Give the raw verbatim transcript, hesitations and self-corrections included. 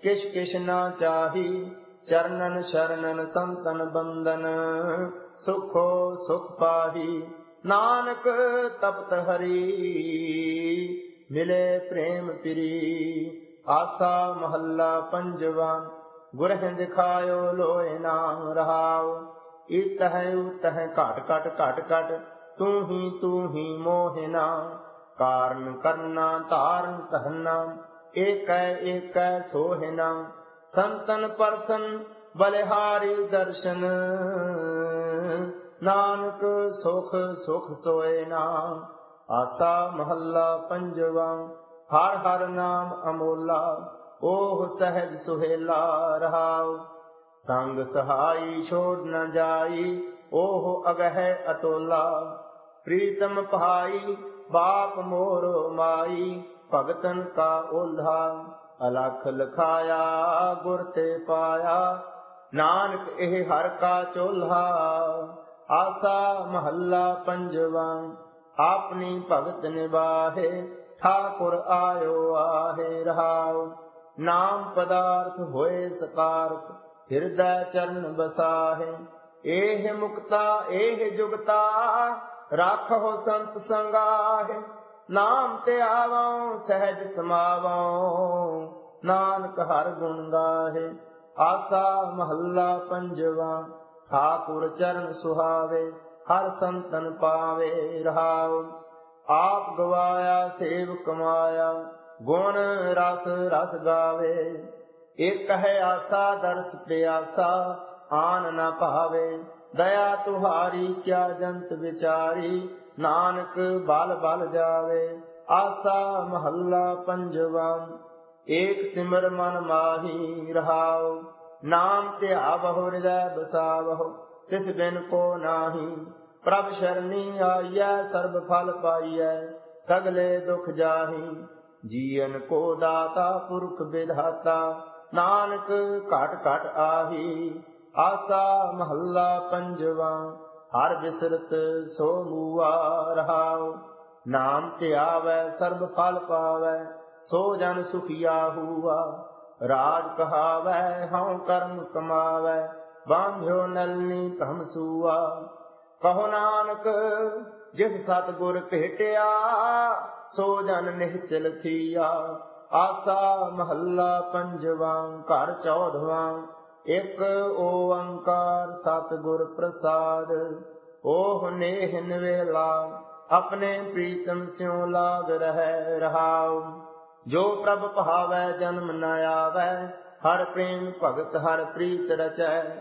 किछ किछ ना चाही, चरणन शरणन संतन बंदन, सुखो सुख पाही। नानक तपत हरि, मिले प्रेम पिरी। आसा महला पंजवा, गुर हैं दिखायो लोए नाम रहाओ। इतह उतह घट घट घट घट, तू ही तू ही मोहिना। कारण करना तारण धरना, एक एक सोहिना। संतन परसन बलिहारी दर्शन, नानक सुख सुख सोए नाम। आसा महला पंजवा, हर हर नाम अमोला। ओह सहज सुहेला रहाओ। संग सहाई छोड़ न जाई, ओह अगह अतोला। प्रीतम भाई बाप मोरो माई, भगतन का ओल्हा। अलख लखाया गुर ते पाया, नानक एह हर का चोल्हा। आसा महला पंजवा, आपनी भगत निबाहे। ठाकुर आयो आहे रहाओ। नाम पदार्थ होए सकारथ, हृदय चरण बसाहे। एह मुक्ता एह जुगता, राखो संत संगाहे। नाम ते आवो सहज समावो, नानक हर गुण गाहे। आसा महला पंजवा, ठाकुर चरण सुहावे। हर संतन पावे रहाओ। आप गवाया सेव कमाया, गुण रस रस गावे। एक है आसा दर्श प्यासा, आन न पावे। दया तुहारी क्या जंत विचारी, नानक बल बल जावे। आसा महला पंजवा, एक सिमर मन माही रहाओ। नाम ध्यावहु हृदय बसावहु, तिस बिन को नाही। प्रभ शरणी आइयै, सर्ब फल पाइयै, सगले दुख जाही। जीवन को दाता पुरख विधाता, नानक घट घट आही। आसा महला पंजवा, हर बिसरत सो मूआ रहाओ। नाम ध्यावै सर्ब फल पावै, सो जन सुखिया हुआ। राज कहावै हਉ कर्म कमावै, बांध्यो नलनी भ्रम सूआ। कहो नानक जिस सतगुर भेटिया, सो जन निश्चल थिया। आसा महला पंजवा, घर चौदवा। एक ओंकार सतगुर प्रसाद, ओह नेह निवेला। अपने प्रीतम स्यों लाग रहे रहाओ। जो प्रभ भावै जन्म न आवै, हर प्रेम भगत हर प्रीत रचै।